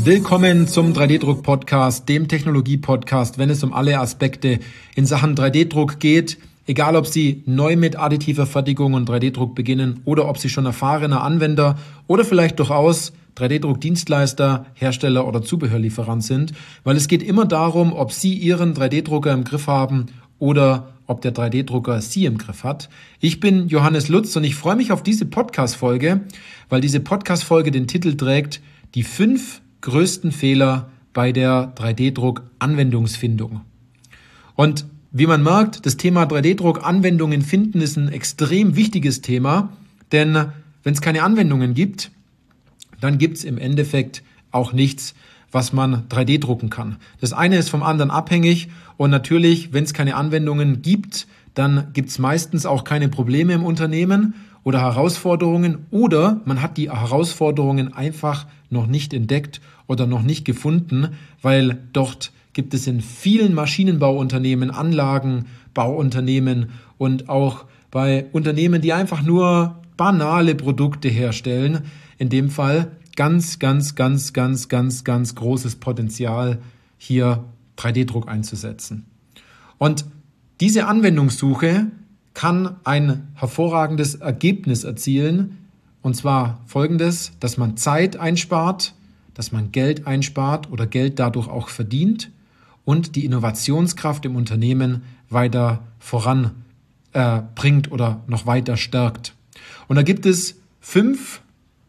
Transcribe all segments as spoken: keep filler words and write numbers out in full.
Willkommen zum drei D-Druck-Podcast, dem Technologie-Podcast, wenn es um alle Aspekte in Sachen drei D-Druck geht. Egal, ob Sie neu mit additiver Fertigung und drei D-Druck beginnen oder ob Sie schon erfahrener Anwender oder vielleicht durchaus drei D-Druck-Dienstleister, Hersteller oder Zubehörlieferant sind, weil es geht immer darum, ob Sie Ihren drei D-Drucker im Griff haben oder ob der drei D-Drucker Sie im Griff hat. Ich bin Johannes Lutz und ich freue mich auf diese Podcast-Folge, weil diese Podcast-Folge den Titel trägt, die fünf größten Fehler bei der drei D-Druck-Anwendungsfindung. Und wie man merkt, das Thema drei D-Druck-Anwendungen finden ist ein extrem wichtiges Thema, denn wenn es keine Anwendungen gibt, dann gibt es im Endeffekt auch nichts, was man drei D drucken kann. Das eine ist vom anderen abhängig und natürlich, wenn es keine Anwendungen gibt, dann gibt es meistens auch keine Probleme im Unternehmen oder Herausforderungen oder man hat die Herausforderungen einfach noch nicht entdeckt oder noch nicht gefunden, weil dort gibt es in vielen Maschinenbauunternehmen, Anlagenbauunternehmen und auch bei Unternehmen, die einfach nur banale Produkte herstellen, in dem Fall ganz, ganz, ganz, ganz, ganz, ganz großes Potenzial, hier drei D Druck einzusetzen. Und diese Anwendungssuche kann ein hervorragendes Ergebnis erzielen, und zwar folgendes, dass man Zeit einspart, dass man Geld einspart oder Geld dadurch auch verdient und die Innovationskraft im Unternehmen weiter voranbringt äh, bringt oder noch weiter stärkt. Und da gibt es fünf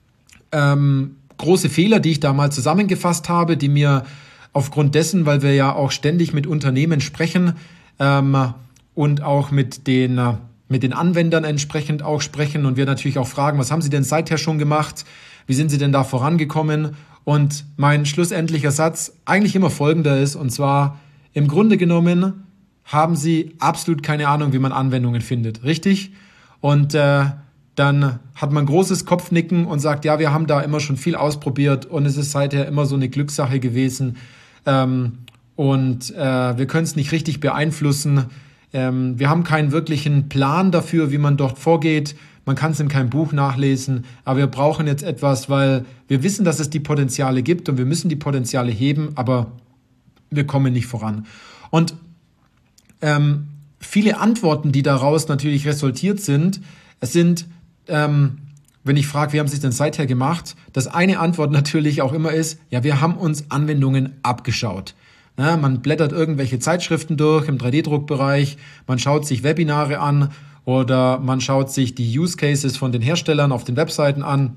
ähm, große Fehler, die ich da mal zusammengefasst habe, die mir aufgrund dessen, weil wir ja auch ständig mit Unternehmen sprechen ähm, und auch mit den, äh, mit den Anwendern entsprechend auch sprechen und wir natürlich auch fragen, was haben Sie denn seither schon gemacht? Wie sind Sie denn da vorangekommen? Und mein schlussendlicher Satz eigentlich immer folgender ist, und zwar im Grunde genommen haben Sie absolut keine Ahnung, wie man Anwendungen findet, richtig? Und äh, dann hat man großes Kopfnicken und sagt, ja, wir haben da immer schon viel ausprobiert und es ist seither immer so eine Glückssache gewesen ähm, und äh, wir können es nicht richtig beeinflussen. Ähm, wir haben keinen wirklichen Plan dafür, wie man dort vorgeht. Man kann es in keinem Buch nachlesen, aber wir brauchen jetzt etwas, weil wir wissen, dass es die Potenziale gibt und wir müssen die Potenziale heben, aber wir kommen nicht voran. Und ähm, viele Antworten, die daraus natürlich resultiert sind, es sind, ähm, wenn ich frage, wie haben Sie es denn seither gemacht, dass eine Antwort natürlich auch immer ist, ja, wir haben uns Anwendungen abgeschaut. Ja, man blättert irgendwelche Zeitschriften durch im drei D Druck-Bereich, man schaut sich Webinare an oder man schaut sich die Use Cases von den Herstellern auf den Webseiten an.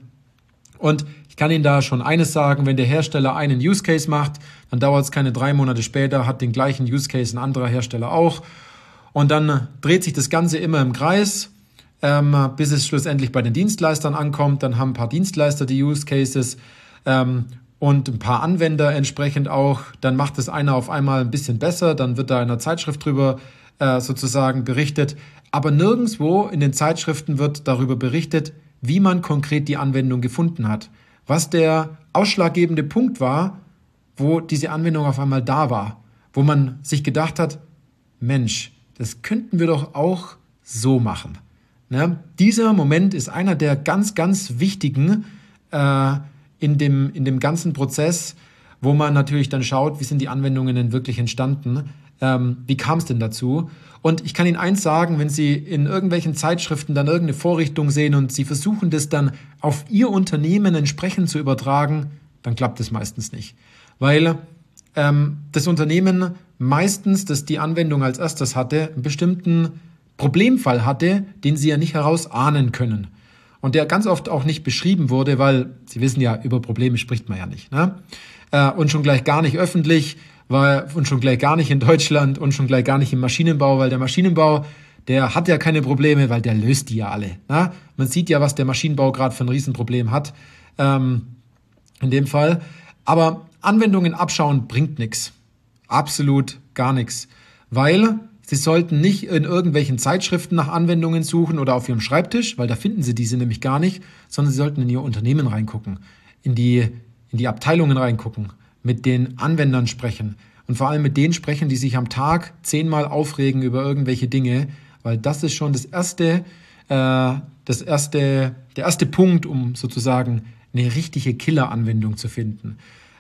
Und ich kann Ihnen da schon eines sagen, wenn der Hersteller einen Use Case macht, dann dauert es keine drei Monate später, hat den gleichen Use Case ein anderer Hersteller auch. Und dann dreht sich das Ganze immer im Kreis, ähm, bis es schlussendlich bei den Dienstleistern ankommt. Dann haben ein paar Dienstleister die Use Cases ähm, und ein paar Anwender entsprechend auch. Dann macht es einer auf einmal ein bisschen besser, dann wird da in einer Zeitschrift drüber äh, sozusagen berichtet. Aber nirgendwo in den Zeitschriften wird darüber berichtet, wie man konkret die Anwendung gefunden hat. Was der ausschlaggebende Punkt war, wo diese Anwendung auf einmal da war. Wo man sich gedacht hat, Mensch, das könnten wir doch auch so machen. Ne? Dieser Moment ist einer der ganz, ganz wichtigen äh, in dem, in dem ganzen Prozess, wo man natürlich dann schaut, wie sind die Anwendungen denn wirklich entstanden, ähm, wie kam es denn dazu? Und ich kann Ihnen eins sagen, wenn Sie in irgendwelchen Zeitschriften dann irgendeine Vorrichtung sehen und Sie versuchen das dann auf Ihr Unternehmen entsprechend zu übertragen, dann klappt das meistens nicht. Weil ähm, das Unternehmen meistens, das die Anwendung als erstes hatte, einen bestimmten Problemfall hatte, den Sie ja nicht herausahnen können. Und der ganz oft auch nicht beschrieben wurde, weil Sie wissen ja, über Probleme spricht man ja nicht. Ne? Äh, und schon gleich gar nicht öffentlich, weil, und schon gleich gar nicht in Deutschland und schon gleich gar nicht im Maschinenbau, weil der Maschinenbau, der hat ja keine Probleme, weil der löst die ja alle. Ne? Man sieht ja, was der Maschinenbau gerade für ein Riesenproblem hat, ähm, in dem Fall. Aber Anwendungen abschauen bringt nichts. Absolut gar nichts. Weil Sie sollten nicht in irgendwelchen Zeitschriften nach Anwendungen suchen oder auf Ihrem Schreibtisch, weil da finden Sie diese nämlich gar nicht, sondern Sie sollten in Ihr Unternehmen reingucken, in die, in die Abteilungen reingucken, mit den Anwendern sprechen und vor allem mit denen sprechen, die sich am Tag zehnmal aufregen über irgendwelche Dinge, weil das ist schon das erste, äh, das erste, der erste Punkt, um sozusagen eine richtige Killer-Anwendung zu finden.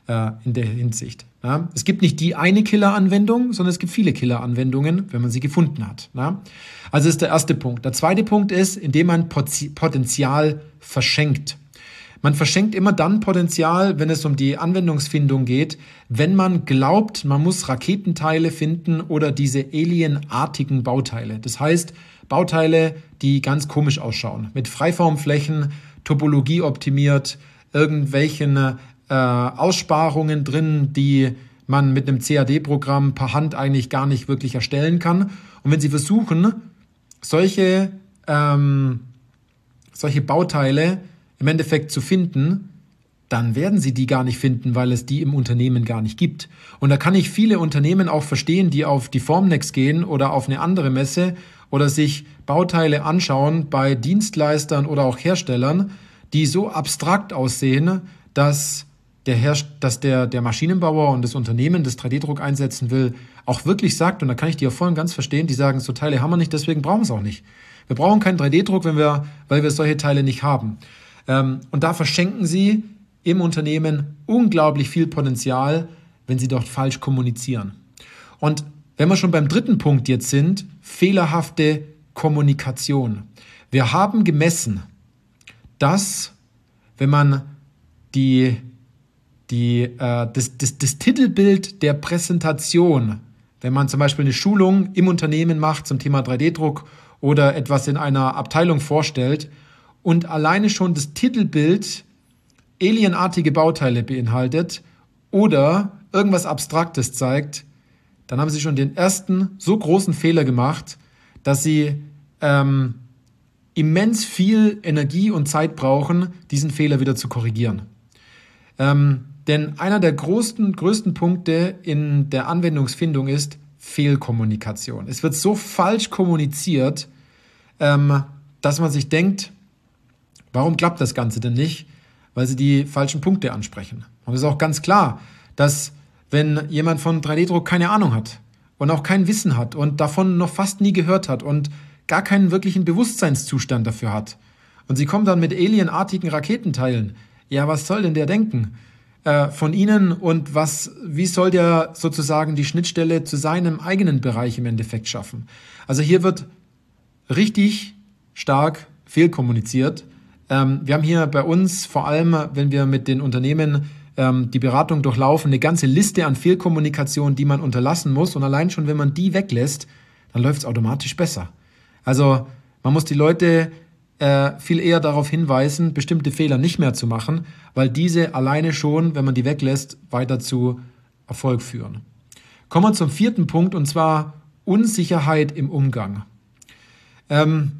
äh, in der Hinsicht. Ja? Es gibt nicht die eine Killer-Anwendung, sondern es gibt viele Killer-Anwendungen, wenn man sie gefunden hat. Ja? Also das ist der erste Punkt. Der zweite Punkt ist, indem man Potenzial verschenkt. Man verschenkt immer dann Potenzial, wenn es um die Anwendungsfindung geht, wenn man glaubt, man muss Raketenteile finden oder diese alienartigen Bauteile. Das heißt, Bauteile, die ganz komisch ausschauen, mit Freiformflächen, Topologie optimiert, irgendwelchen äh, Aussparungen drin, die man mit einem C A D-Programm per Hand eigentlich gar nicht wirklich erstellen kann. Und wenn Sie versuchen, solche, ähm, solche Bauteile im Endeffekt zu finden, dann werden Sie die gar nicht finden, weil es die im Unternehmen gar nicht gibt. Und da kann ich viele Unternehmen auch verstehen, die auf die Formnext gehen oder auf eine andere Messe oder sich Bauteile anschauen bei Dienstleistern oder auch Herstellern, die so abstrakt aussehen, dass der, Herst- dass der, der Maschinenbauer und das Unternehmen, das drei D-Druck einsetzen will, auch wirklich sagt, und da kann ich die auch voll und ganz verstehen, die sagen, so Teile haben wir nicht, deswegen brauchen wir es auch nicht. Wir brauchen keinen drei D-Druck, wenn wir, weil wir solche Teile nicht haben. Ähm, und da verschenken Sie im Unternehmen unglaublich viel Potenzial, wenn Sie dort falsch kommunizieren. Und wenn wir schon beim dritten Punkt jetzt sind, fehlerhafte Kommunikation. Wir haben gemessen, dass, wenn man die, die, äh, das, das, das Titelbild der Präsentation, wenn man zum Beispiel eine Schulung im Unternehmen macht zum Thema drei D-Druck oder etwas in einer Abteilung vorstellt und alleine schon das Titelbild alienartige Bauteile beinhaltet oder irgendwas Abstraktes zeigt, dann haben Sie schon den ersten so großen Fehler gemacht, dass Sie ähm, immens viel Energie und Zeit brauchen, diesen Fehler wieder zu korrigieren. Ähm, denn einer der größten, größten Punkte in der Anwendungsfindung ist Fehlkommunikation. Es wird so falsch kommuniziert, ähm, dass man sich denkt, warum klappt das Ganze denn nicht? Weil sie die falschen Punkte ansprechen. Und es ist auch ganz klar, dass wenn jemand von drei D-Druck keine Ahnung hat und auch kein Wissen hat und davon noch fast nie gehört hat und gar keinen wirklichen Bewusstseinszustand dafür hat und sie kommen dann mit alienartigen Raketenteilen, ja, was soll denn der denken äh, von Ihnen und was, wie soll der sozusagen die Schnittstelle zu seinem eigenen Bereich im Endeffekt schaffen? Also hier wird richtig stark fehlkommuniziert. Ähm, wir haben hier bei uns, vor allem wenn wir mit den Unternehmen ähm, die Beratung durchlaufen, eine ganze Liste an Fehlkommunikation, die man unterlassen muss. Und allein schon, wenn man die weglässt, dann läuft es automatisch besser. Also man muss die Leute äh, viel eher darauf hinweisen, bestimmte Fehler nicht mehr zu machen, weil diese alleine schon, wenn man die weglässt, weiter zu Erfolg führen. Kommen wir zum vierten Punkt, und zwar Unsicherheit im Umgang. Ähm,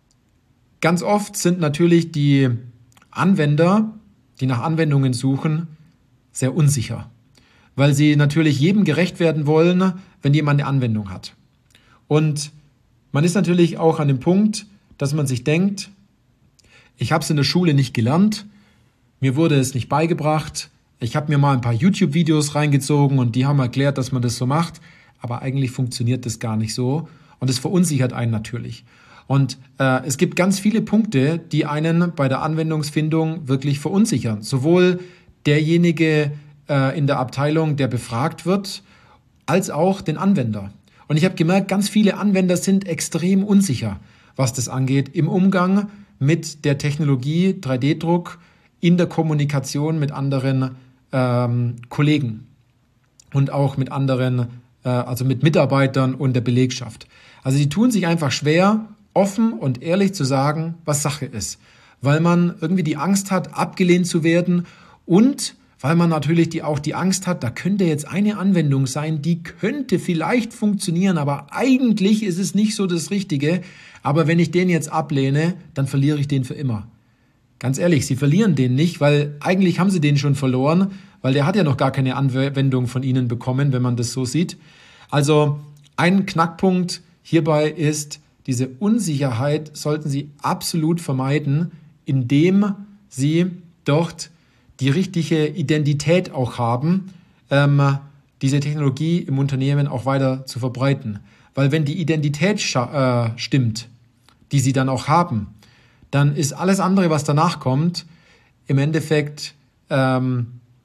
Ganz oft sind natürlich die Anwender, die nach Anwendungen suchen, sehr unsicher, weil sie natürlich jedem gerecht werden wollen, wenn jemand eine Anwendung hat. Und man ist natürlich auch an dem Punkt, dass man sich denkt, ich habe es in der Schule nicht gelernt, mir wurde es nicht beigebracht, ich habe mir mal ein paar YouTube-Videos reingezogen und die haben erklärt, dass man das so macht, aber eigentlich funktioniert das gar nicht so und es verunsichert einen natürlich. Und äh, es gibt ganz viele Punkte, die einen bei der Anwendungsfindung wirklich verunsichern. Sowohl derjenige äh, in der Abteilung, der befragt wird, als auch den Anwender. Und ich habe gemerkt, ganz viele Anwender sind extrem unsicher, was das angeht, im Umgang mit der Technologie drei D-Druck in der Kommunikation mit anderen ähm, Kollegen und auch mit anderen, äh, also mit Mitarbeitern und der Belegschaft. Also die tun sich einfach schwer, offen und ehrlich zu sagen, was Sache ist, weil man irgendwie die Angst hat, abgelehnt zu werden und weil man natürlich die, auch die Angst hat, da könnte jetzt eine Anwendung sein, die könnte vielleicht funktionieren, aber eigentlich ist es nicht so das Richtige, aber wenn ich den jetzt ablehne, dann verliere ich den für immer. Ganz ehrlich, Sie verlieren den nicht, weil eigentlich haben Sie den schon verloren, weil der hat ja noch gar keine Anwendung von Ihnen bekommen, wenn man das so sieht. Also ein Knackpunkt hierbei ist, diese Unsicherheit sollten Sie absolut vermeiden, indem Sie dort die richtige Identität auch haben, ähm, diese Technologie im Unternehmen auch weiter zu verbreiten. Weil wenn die Identität scha- äh, stimmt, die Sie dann auch haben, dann ist alles andere, was danach kommt, im Endeffekt ähm,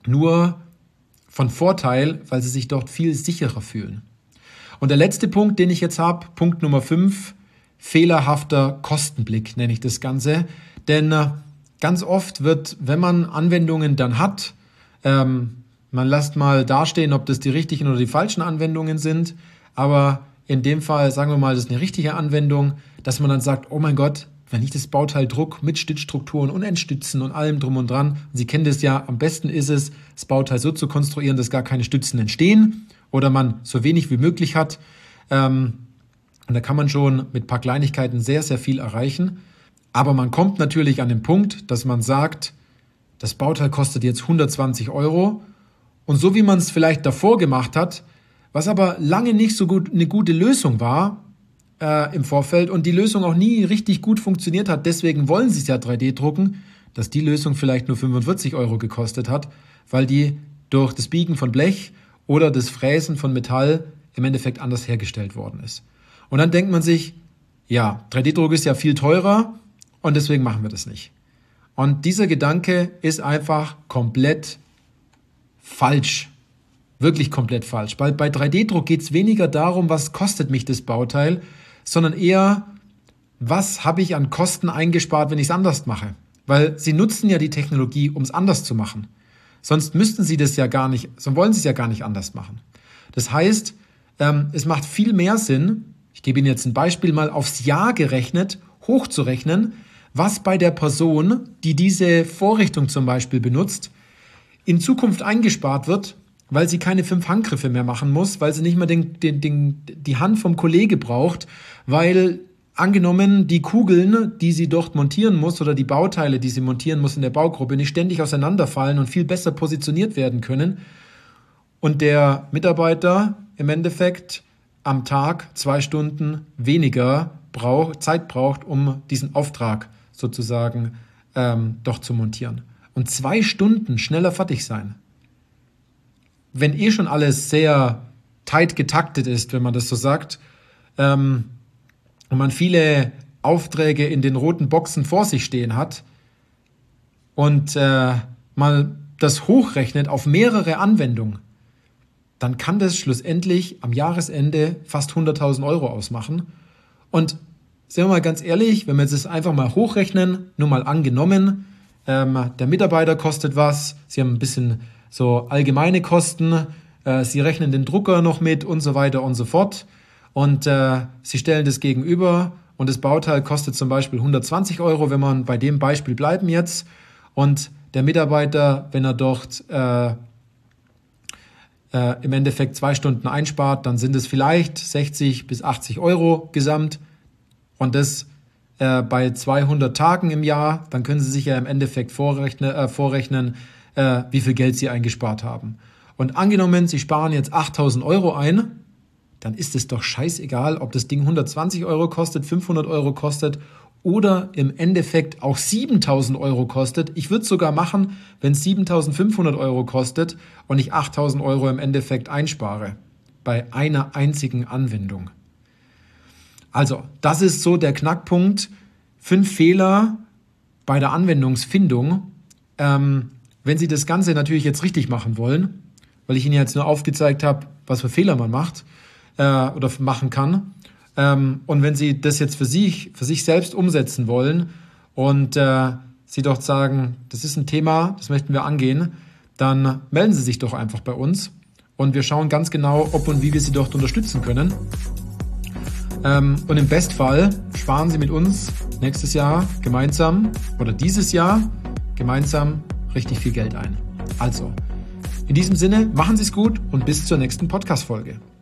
nur von Vorteil, weil sie sich dort viel sicherer fühlen. Und der letzte Punkt, den ich jetzt habe, Punkt Nummer fünf, fehlerhafter Kostenblick nenne ich das Ganze. Denn äh, ganz oft wird, wenn man Anwendungen dann hat, ähm, man lässt mal dastehen, ob das die richtigen oder die falschen Anwendungen sind, aber in dem Fall, sagen wir mal, das ist eine richtige Anwendung, dass man dann sagt, oh mein Gott, wenn ich das Bauteil druck mit Stützstrukturen und Endstützen und allem drum und dran, und Sie kennen das ja, am besten ist es, das Bauteil so zu konstruieren, dass gar keine Stützen entstehen oder man so wenig wie möglich hat. Ähm, und da kann man schon mit ein paar Kleinigkeiten sehr, sehr viel erreichen. Aber man kommt natürlich an den Punkt, dass man sagt, das Bauteil kostet jetzt hundertzwanzig Euro und so wie man es vielleicht davor gemacht hat, was aber lange nicht so gut eine gute Lösung war äh, im Vorfeld und die Lösung auch nie richtig gut funktioniert hat, deswegen wollen sie es ja drei D drucken, dass die Lösung vielleicht nur fünfundvierzig Euro gekostet hat, weil die durch das Biegen von Blech oder das Fräsen von Metall im Endeffekt anders hergestellt worden ist. Und dann denkt man sich, ja, drei D Druck ist ja viel teurer und deswegen machen wir das nicht. Und dieser Gedanke ist einfach komplett falsch. Wirklich komplett falsch. Weil bei drei D Druck geht es weniger darum, was kostet mich das Bauteil, sondern eher, was habe ich an Kosten eingespart, wenn ich es anders mache. Weil sie nutzen ja die Technologie, um es anders zu machen. Sonst müssten sie das ja gar nicht, sonst wollen sie es ja gar nicht anders machen. Das heißt, ähm, es macht viel mehr Sinn, ich gebe Ihnen jetzt ein Beispiel mal aufs Jahr gerechnet, hochzurechnen, was bei der Person, die diese Vorrichtung zum Beispiel benutzt, in Zukunft eingespart wird, weil sie keine fünf Handgriffe mehr machen muss, weil sie nicht mehr den, den, den, die Hand vom Kollege braucht, weil angenommen die Kugeln, die sie dort montieren muss oder die Bauteile, die sie montieren muss in der Baugruppe, nicht ständig auseinanderfallen und viel besser positioniert werden können und der Mitarbeiter im Endeffekt am Tag zwei Stunden weniger braucht, Zeit braucht, um diesen Auftrag sozusagen ähm, doch zu montieren. Und zwei Stunden schneller fertig sein. Wenn eh schon alles sehr tight getaktet ist, wenn man das so sagt, ähm, und man viele Aufträge in den roten Boxen vor sich stehen hat und äh, mal das hochrechnet auf mehrere Anwendungen, dann kann das schlussendlich am Jahresende fast hunderttausend Euro ausmachen. Und sagen wir mal ganz ehrlich, wenn wir jetzt das einfach mal hochrechnen, nur mal angenommen, ähm, der Mitarbeiter kostet was, Sie haben ein bisschen so allgemeine Kosten, äh, Sie rechnen den Drucker noch mit und so weiter und so fort und äh, Sie stellen das gegenüber und das Bauteil kostet zum Beispiel hundertzwanzig Euro, wenn man bei dem Beispiel bleiben jetzt und der Mitarbeiter, wenn er dort äh, äh, im Endeffekt zwei Stunden einspart, dann sind es vielleicht sechzig bis achtzig Euro gesamt und das äh, bei zweihundert Tagen im Jahr, dann können Sie sich ja im Endeffekt vorrechnen, äh, vorrechnen, äh, wie viel Geld Sie eingespart haben. Und angenommen, Sie sparen jetzt achttausend Euro ein, dann ist es doch scheißegal, ob das Ding hundertzwanzig Euro kostet, fünfhundert Euro kostet oder im Endeffekt auch siebentausend Euro kostet. Ich würde es sogar machen, wenn es siebentausendfünfhundert Euro kostet und ich achttausend Euro im Endeffekt einspare. Bei einer einzigen Anwendung. Also, das ist so der Knackpunkt. Fünf Fehler bei der Anwendungsfindung. Ähm, wenn Sie das Ganze natürlich jetzt richtig machen wollen, weil ich Ihnen jetzt nur aufgezeigt habe, was für Fehler man macht äh, oder machen kann. Ähm, und wenn Sie das jetzt für sich, für sich selbst umsetzen wollen und äh, Sie doch sagen, das ist ein Thema, das möchten wir angehen, dann melden Sie sich doch einfach bei uns und wir schauen ganz genau, ob und wie wir Sie dort unterstützen können. Ähm, und im Bestfall sparen Sie mit uns nächstes Jahr gemeinsam oder dieses Jahr gemeinsam richtig viel Geld ein. Also, in diesem Sinne, machen Sie es gut und bis zur nächsten Podcast-Folge.